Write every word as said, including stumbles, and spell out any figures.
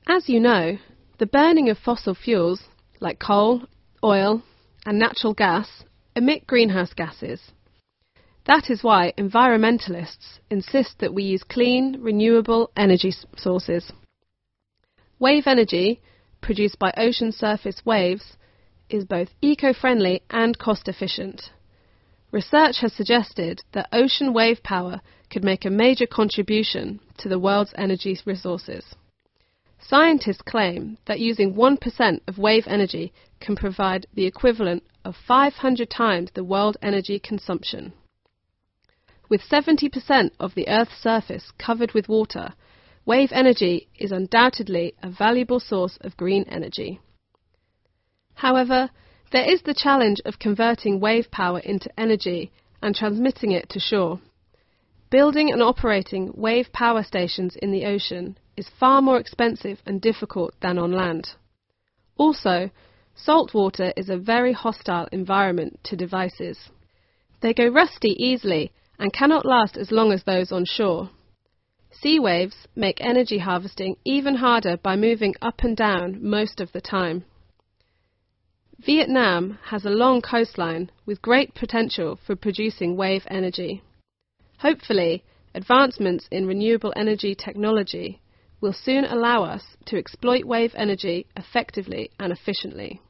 As you know, the burning of fossil fuels like coal, oil and natural gas emit greenhouse gases. That is why environmentalists insist that we use clean, renewable energy sources. Wave energy, produced by ocean surface waves, is both eco-friendly and cost-efficient. Research has suggested that ocean wave power could make a major contribution to the world's energy resources. Scientists claim that using one percent of wave energy can provide the equivalent of five hundred times the world energy consumption. With seventy percent of the Earth's surface covered with water, wave energy is undoubtedly a valuable source of green energy. However, there is the challenge of converting wave power into energy and transmitting it to shore. Building and operating wave power stations in the ocean is far more expensive and difficult than on land. Also, salt water is a very hostile environment to devices. They go rusty easily and cannot last as long as those on shore. Sea waves make energy harvesting even harder by moving up and down most of the time. Vietnam has a long coastline with great potential for producing wave energy. Hopefully, advancements in renewable energy technology will soon allow us to exploit wave energy effectively and efficiently.